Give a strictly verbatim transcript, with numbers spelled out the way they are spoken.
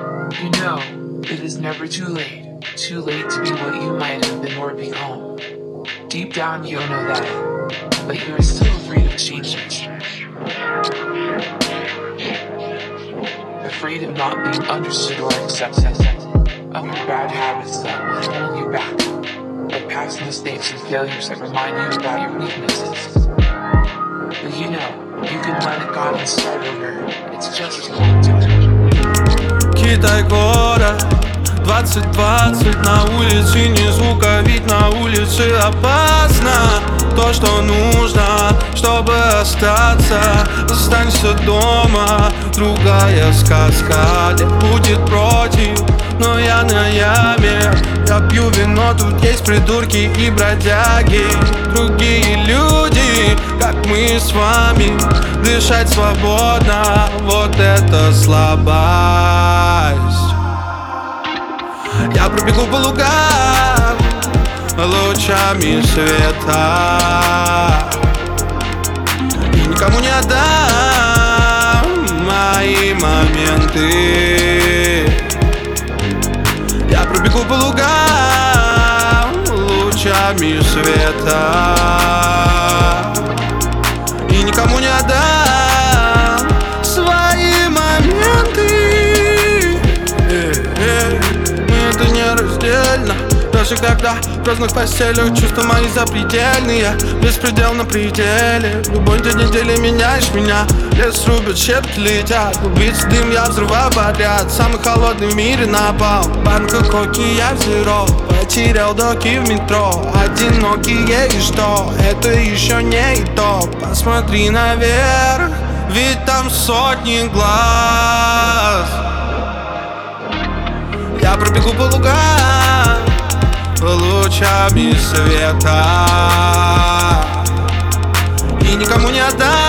You know, it is never too late. Too late to be what you might have been or be home. Deep down you don't know that, but you are still free to change it. Afraid of not being understood or accepted, of your bad habits that will hold you back, of past mistakes and failures that remind you about your weaknesses. But you know, you can let it go and start over. It's just you want to do it. Китай город, двадцать двадцать на улице не звука, ведь на улице опасно. То, что нужно, чтобы остаться, останься дома. Другая сказка, где будет против, но я на яме. Я пью вино, тут есть придурки и бродяги. Другие люди, как мы с вами. Дышать свободно, вот это слабость. Я пробегу по лугам лучами света и никому не отдам мои моменты. Я пробегу по лугам лучами света и никому не отдам свои моменты. Мы это нераздельно. Даже когда в разных постелях чувства мои запредельные. Беспредел на пределе. В любой день недели меняешь меня. Лес рубят, щепки летят. Убийц дым, я взрываю подряд. Самый холодный в мире напал. Банка коки, я зеро. Потерял доки в метро. Одинокие и что? Это еще не и то. Посмотри наверх, ведь там сотни глаз. Я пробегу по лугам лучами света и никому не отдам